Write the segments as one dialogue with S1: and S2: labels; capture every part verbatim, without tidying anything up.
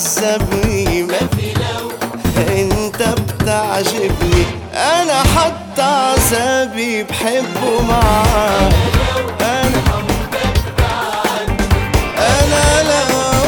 S1: بتعذبني، ما في لو انت بتعجبني. انا حتى عذابي بحبه معاك. انا انا لو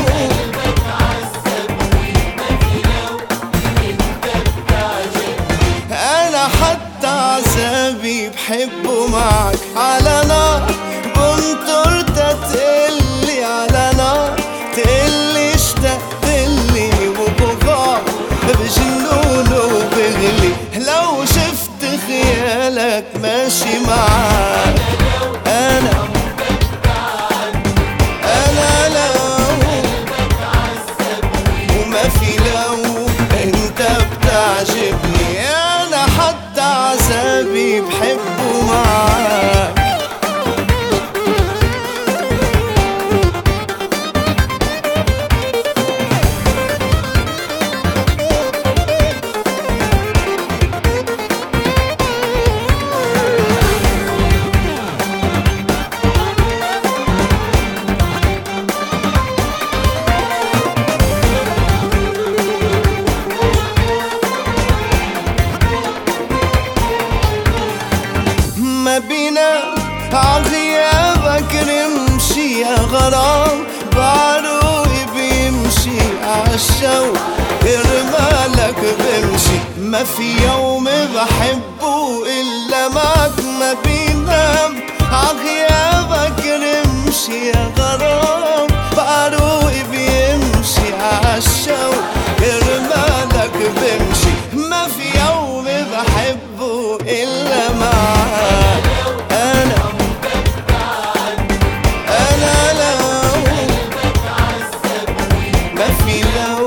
S1: انا حتى عذابي بحبه معك. على نار بنطر تتقلي، على نار تقلي اشتقتلي، وبغار بجنون وبغلي لو شفت خيالك ماشي معاك. انا انا لو وما في لو انت بتعجبني. انا حتى عذابي بحبه معاك. ما بينا عغيابك نمشي يا غرام، بعروقي بيمشي عالشوق رمالك بمشي. ما في يوم بحبه إلا معك. ما بينا عغيابك نمشي يا غرام، بعروقي بيمشي عالشوق رمالك بمشي. ما في يوم بحبه إلا معك. أنا أنا لو ما في لو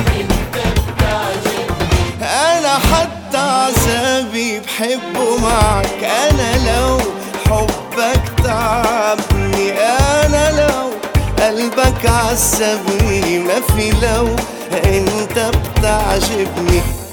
S1: أنا حتى عذابي بحبه معك. أنا لو حبك تعبني، أنا لو قلبك عذبني، ما في لو أنت بتعجبني.